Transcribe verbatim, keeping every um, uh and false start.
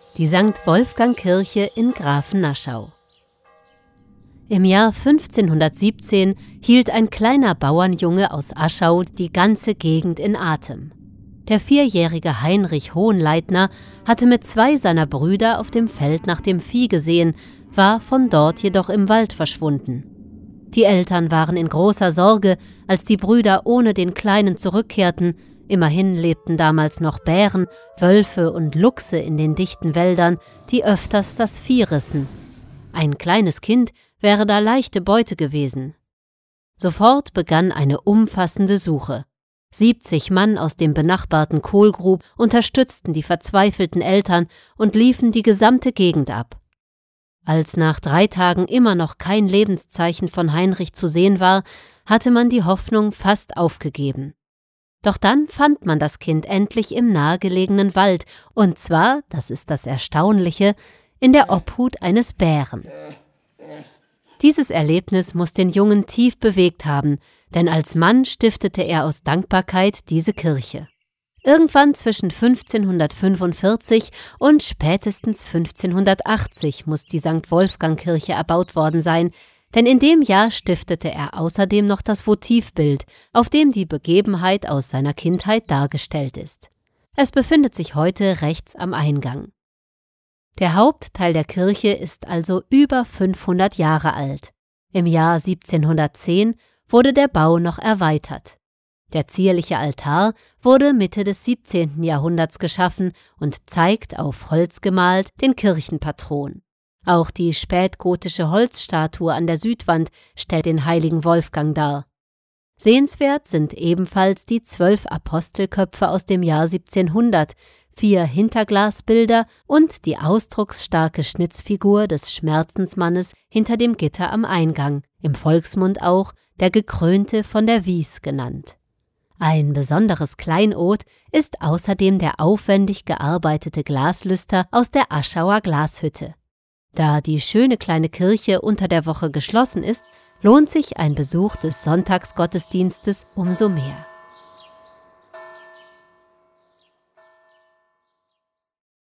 die Sankt Wolfgang-Kirche in Grafennaschau. Im Jahr fünfzehnhundertsiebzehn hielt ein kleiner Bauernjunge aus Aschau die ganze Gegend in Atem. Der vierjährige Heinrich Hohenleitner hatte mit zwei seiner Brüder auf dem Feld nach dem Vieh gesehen, war von dort jedoch im Wald verschwunden. Die Eltern waren in großer Sorge, als die Brüder ohne den Kleinen zurückkehrten. Immerhin lebten damals noch Bären, Wölfe und Luchse in den dichten Wäldern, die öfters das Vieh rissen. Ein kleines Kind wäre da leichte Beute gewesen. Sofort begann eine umfassende Suche. siebzig Mann aus dem benachbarten Kohlgrub unterstützten die verzweifelten Eltern und liefen die gesamte Gegend ab. Als nach drei Tagen immer noch kein Lebenszeichen von Heinrich zu sehen war, hatte man die Hoffnung fast aufgegeben. Doch dann fand man das Kind endlich im nahegelegenen Wald, und zwar, das ist das Erstaunliche, in der Obhut eines Bären. Dieses Erlebnis muss den Jungen tief bewegt haben, denn als Mann stiftete er aus Dankbarkeit diese Kirche. Irgendwann zwischen fünfzehnhundertfünfundvierzig und spätestens fünfzehnhundertachtzig muss die Sankt Wolfgang-Kirche erbaut worden sein, denn in dem Jahr stiftete er außerdem noch das Votivbild, auf dem die Begebenheit aus seiner Kindheit dargestellt ist. Es befindet sich heute rechts am Eingang. Der Hauptteil der Kirche ist also über fünfhundert Jahre alt. Im Jahr siebzehnhundertzehn wurde der Bau noch erweitert. Der zierliche Altar wurde Mitte des siebzehnten Jahrhunderts geschaffen und zeigt auf Holz gemalt den Kirchenpatron. Auch die spätgotische Holzstatue an der Südwand stellt den heiligen Wolfgang dar. Sehenswert sind ebenfalls die zwölf Apostelköpfe aus dem Jahr siebzehnhundert, vier Hinterglasbilder und die ausdrucksstarke Schnitzfigur des Schmerzensmannes hinter dem Gitter am Eingang, im Volksmund auch der Gekrönte von der Wies genannt. Ein besonderes Kleinod ist außerdem der aufwendig gearbeitete Glaslüster aus der Aschauer Glashütte. Da die schöne kleine Kirche unter der Woche geschlossen ist, lohnt sich ein Besuch des Sonntagsgottesdienstes umso mehr.